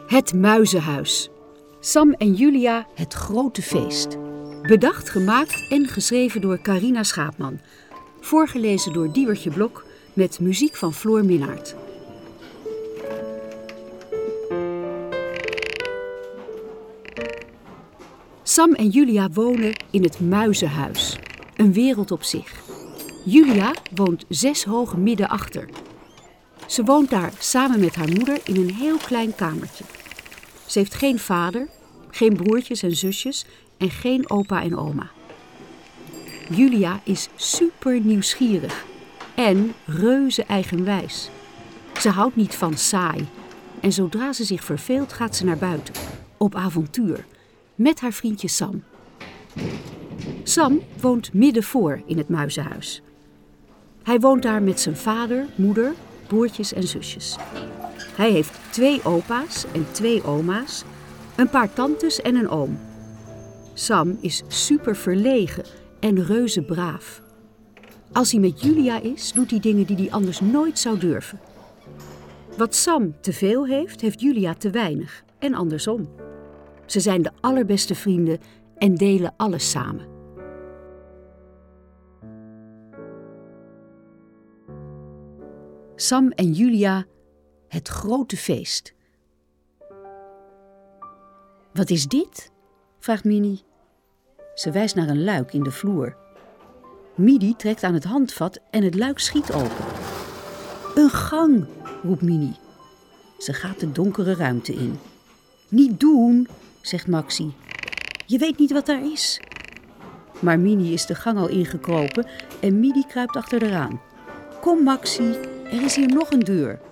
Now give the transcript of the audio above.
Het Muizenhuis. Sam en Julia, het grote feest. Bedacht, gemaakt en geschreven door Carina Schaapman. Voorgelezen door Diewertje Blok met muziek van Floor Minnaert. Sam en Julia wonen in het Muizenhuis. Een wereld op zich. Julia woont 6 hoog midden achter. Ze woont daar samen met haar moeder in een heel klein kamertje. Ze heeft geen vader, geen broertjes en zusjes en geen opa en oma. Julia is super nieuwsgierig en reuze eigenwijs. Ze houdt niet van saai en zodra ze zich verveelt gaat ze naar buiten, op avontuur, met haar vriendje Sam. Sam woont midden voor in het Muizenhuis. Hij woont daar met zijn vader, moeder, broertjes en zusjes. Hij heeft 2 opa's en 2 oma's, een paar tantes en een oom. Sam is super verlegen en reuze braaf. Als hij met Julia is, doet hij dingen die hij anders nooit zou durven. Wat Sam te veel heeft, heeft Julia te weinig en andersom. Ze zijn de allerbeste vrienden en delen alles samen. Sam en Julia, het grote feest. Wat is dit? Vraagt Minnie. Ze wijst naar een luik in de vloer. Midi trekt aan het handvat en het luik schiet open. Een gang, roept Minnie. Ze gaat de donkere ruimte in. Niet doen, zegt Maxie. Je weet niet wat daar is. Maar Minnie is de gang al ingekropen en Midi kruipt achter de raam. Kom Maxie, er is hier nog een deur.